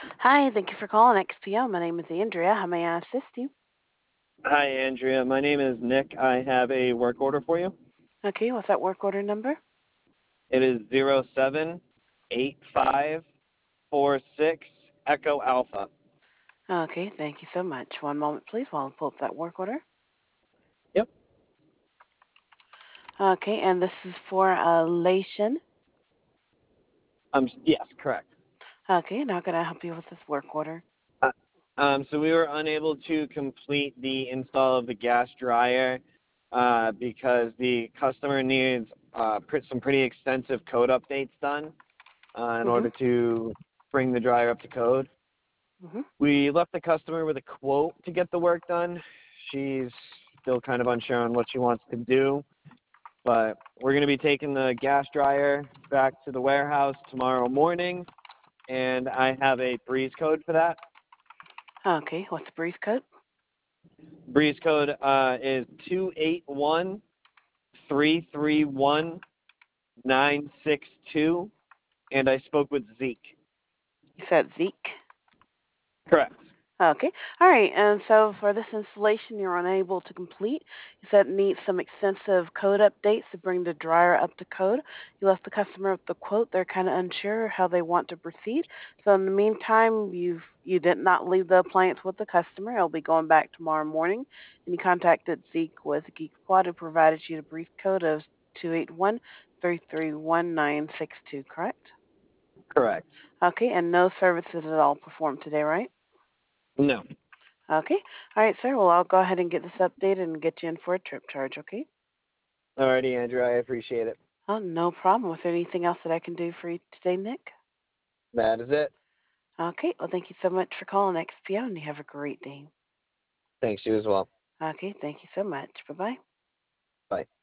Hi, thank you for calling XPO. My name is Andrea. How may I assist you? Hi, Andrea. My name is Nick. I have a work order for you. Okay, what's that work order number? It is 078546 Echo Alpha. Okay, thank you so much. One moment, please, while I pull up that work order. Yep. Okay, and this is for Lation. Yes, correct. Okay, now can I help you with this work order? Uh, so we were unable to complete the install of the gas dryer because the customer needs some pretty extensive code updates done in Mm-hmm. order to bring the dryer up to code. Mm-hmm. We left the customer with a quote to get the work done. She's still kind of unsure on what she wants to do, but we're going to be taking the gas dryer back to the warehouse tomorrow morning, and I have a breeze code for that. Okay, what's the brief code? Breeze code is 281-331-962, and I spoke with Zeke. You said Zeke. Correct. Okay. All right. And so for this installation, you're unable to complete. You said it needs some extensive code updates to bring the dryer up to code. You left the customer with the quote. They're kind of unsure how they want to proceed. So in the meantime, you did not leave the appliance with the customer. It'll be going back tomorrow morning. And you contacted Zeke with Geek Squad who provided you the brief code of 281-331-962, correct? Correct. Okay. And no services at all performed today, right? No. Okay. All right, sir. Well, I'll go ahead and get this updated and get you in for a trip charge, okay? Alrighty, Andrew. I appreciate it. Oh, no problem. Was there anything else that I can do for you today, Nick? That is it. Okay. Well, thank you so much for calling XPO, and you have a great day. Thanks, you as well. Okay. Thank you so much. Bye-bye. Bye.